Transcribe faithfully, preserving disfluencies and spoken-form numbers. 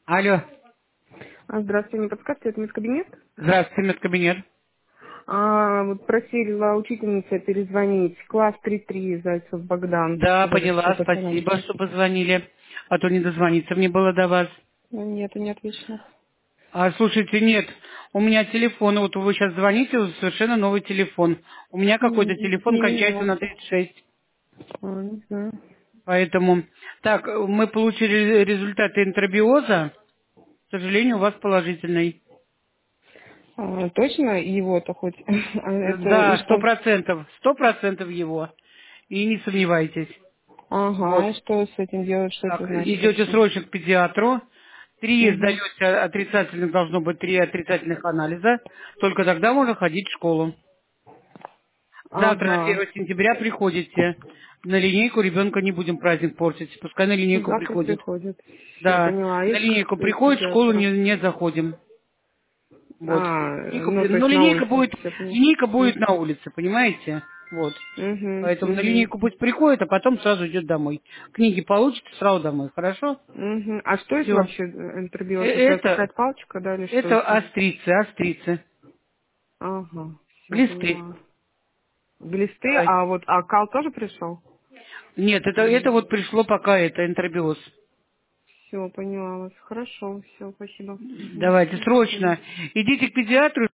Алло. А, Здравствуйте, не подскажете, это медкабинет? Здравствуйте, медкабинет. А, вот просила учительница перезвонить. Класс три три, Зайцев Богдан. Да, Сказали, что поняла, спасибо, позвоните. что позвонили. А то не дозвониться мне было до вас. Ну, нет, не отлично. А, слушайте, нет, у меня телефон, вот вы сейчас звоните, вот совершенно новый телефон. У меня какой-то М, телефон Не кончается меняла. на тридцать шесть. А, не знаю. Поэтому, так, мы получили результаты энтеробиоза. К сожалению, у вас положительный. А, точно его-то хоть? А это и Да, сто что? процентов, сто процентов его. И не сомневайтесь. Вот. Ага, и что с этим делать? Что это Так, значит идете вообще? срочно к педиатру. Три Угу. сдаете отрицательных, должно быть три отрицательных анализа. Только тогда можно ходить в школу. Завтра, Ага. первого сентября, приходите. На линейку ребенка не будем праздник портить. Пускай на линейку Завтра приходит. приходит. Все, Да, поняла. А на если линейку к приходит, в школу педиатру? не, не заходим. Вот. А, Линейку ну, при- то Но есть на линейка улице. будет, Все поняла. линейка будет на улице, понимаете? Вот. Угу, Поэтому на угу. линейку пусть приходит, а потом сразу идет домой. Книги получит, сразу домой. Хорошо? Мгм. А что это Все. вообще э, интербиоз? Это Это, какая-то палочка, да, или что это это? острицы, острицы. Ага, все Глисты. поняла. Глисты, Давайте. а вот а кал тоже пришел? Нет, это, это вот пришло пока, это энтеробиоз. Все, поняла вас. Хорошо, все, спасибо. Мгм. Давайте, До свидания. срочно. Идите к педиатру.